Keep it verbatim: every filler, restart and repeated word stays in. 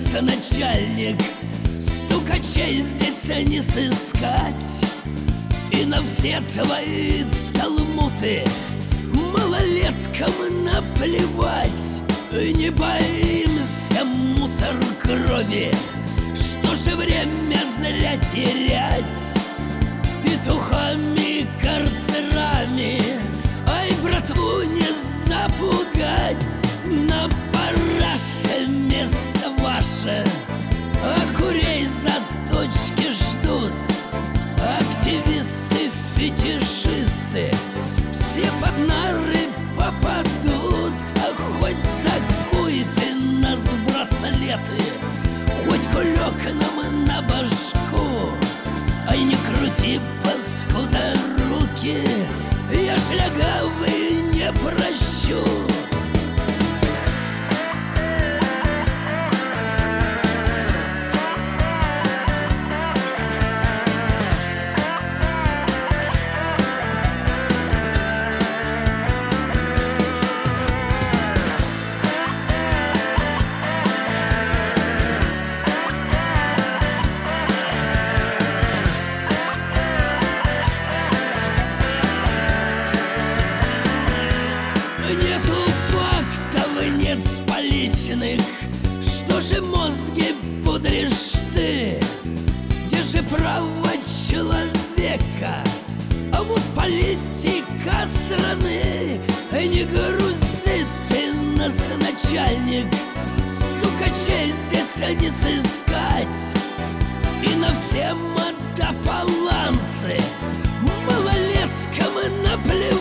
нас начальник, стукачей здесь не сыскать. И на все твои талмуты малолеткам наплевать. Не боимся мусор крови, что же время зря терять петухами, карцерами. Ай, братву не запугать. На параше место ваше, а курей заточки ждут. Активисты, фетишисты все под нары попадут. А хоть закуй ты нас браслеты, хоть кулек нам на башку. Ай, не крути, паскуда, руки, я шлягавый не прощу. Нету фактов, нет споличных. Что же мозги пудришь ты? Где же право человека? А вот политика страны. Не грузи ты нас, начальник, стукачей здесь не сыскать. И на все модополанцы малолеткам наплевать.